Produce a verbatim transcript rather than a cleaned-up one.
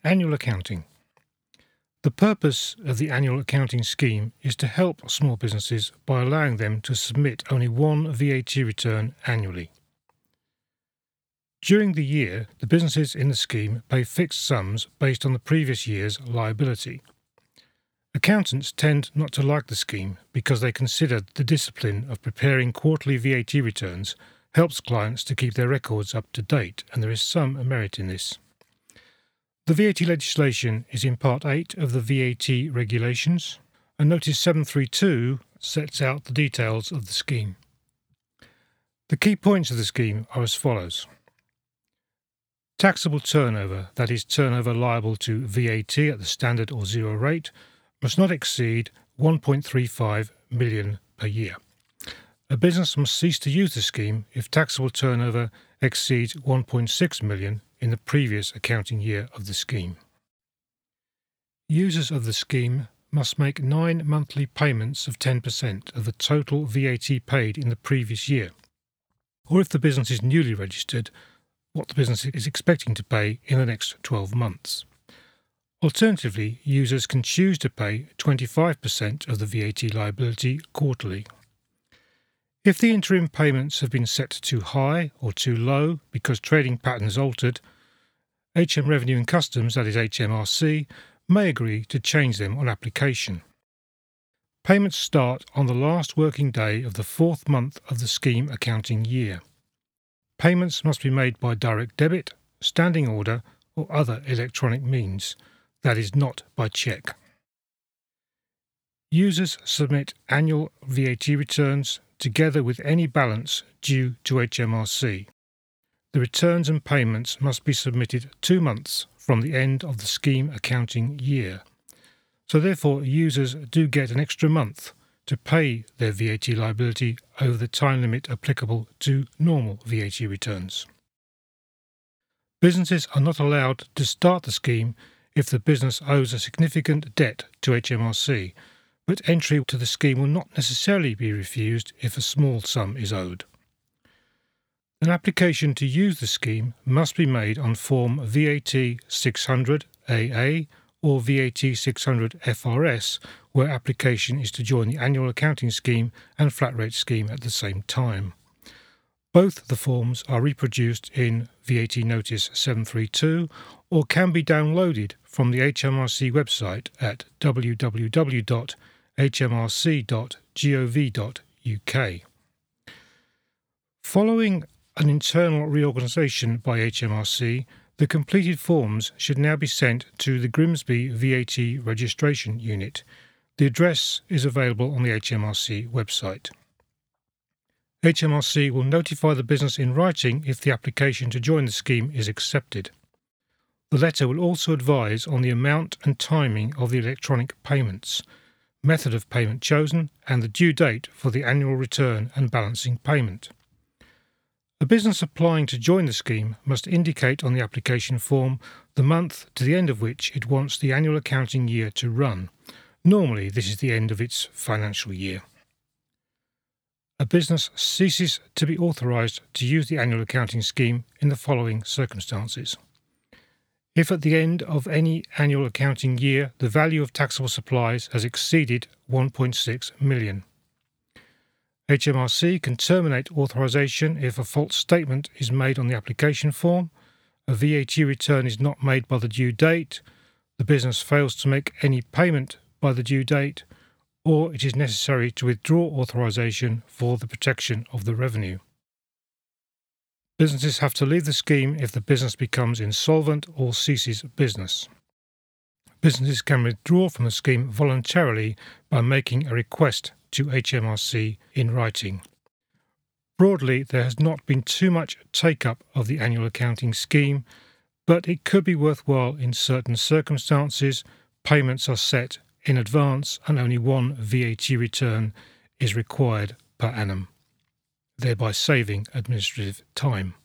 Annual accounting. The purpose of the annual accounting scheme is to help small businesses by allowing them to submit only one V A T return annually. During the year, the businesses in the scheme pay fixed sums based on the previous year's liability. Accountants tend not to like the scheme because they consider the discipline of preparing quarterly V A T returns helps clients to keep their records up to date, and there is some merit in this. The V A T legislation is in Part eight of the V A T regulations, and Notice seven thirty-two sets out the details of the scheme. The key points of the scheme are as follows. Taxable turnover, that is turnover liable to V A T at the standard or zero rate, must not exceed one point three five million pounds per year. A business must cease to use the scheme if taxable turnover exceeds one point six million pounds in the previous accounting year of the scheme. Users of the scheme must make nine monthly payments of ten percent of the total V A T paid in the previous year, or if the business is newly registered, what the business is expecting to pay in the next twelve months. Alternatively, users can choose to pay twenty-five percent of the V A T liability quarterly. If the interim payments have been set too high or too low because trading patterns altered, H M Revenue and Customs, that is H M R C, may agree to change them on application. Payments start on the last working day of the fourth month of the scheme accounting year. Payments must be made by direct debit, standing order, or other electronic means, that is not by cheque. Users submit annual V A T returns together with any balance due to H M R C. The returns and payments must be submitted two months from the end of the scheme accounting year. So therefore, users do get an extra month to pay their V A T liability over the time limit applicable to normal V A T returns. Businesses are not allowed to start the scheme if the business owes a significant debt to H M R C, but entry to the scheme will not necessarily be refused if a small sum is owed. An application to use the scheme must be made on Form V A T six hundred A A or V A T six hundred F R S, where application is to join the annual accounting scheme and flat rate scheme at the same time. Both the forms are reproduced in V A T Notice seven thirty-two or can be downloaded from the H M R C website at w w w dot h m r c dot gov dot u k. Following an internal reorganisation by H M R C, the completed forms should now be sent to the Grimsby V A T Registration Unit. The address is available on the H M R C website. H M R C will notify the business in writing if the application to join the scheme is accepted. The letter will also advise on the amount and timing of the electronic payments, method of payment chosen, and the due date for the annual return and balancing payment. A business applying to join the scheme must indicate on the application form the month to the end of which it wants the annual accounting year to run. Normally, this is the end of its financial year. A business ceases to be authorised to use the annual accounting scheme in the following circumstances. If at the end of any annual accounting year the value of taxable supplies has exceeded one point six million. H M R C can terminate authorisation if a false statement is made on the application form, a V A T return is not made by the due date, the business fails to make any payment by the due date, or it is necessary to withdraw authorisation for the protection of the revenue. Businesses have to leave the scheme if the business becomes insolvent or ceases business. Businesses can withdraw from the scheme voluntarily by making a request to H M R C in writing. Broadly, there has not been too much take-up of the annual accounting scheme, but it could be worthwhile in certain circumstances. Payments are set in advance and only one V A T return is required per annum, thereby saving administrative time.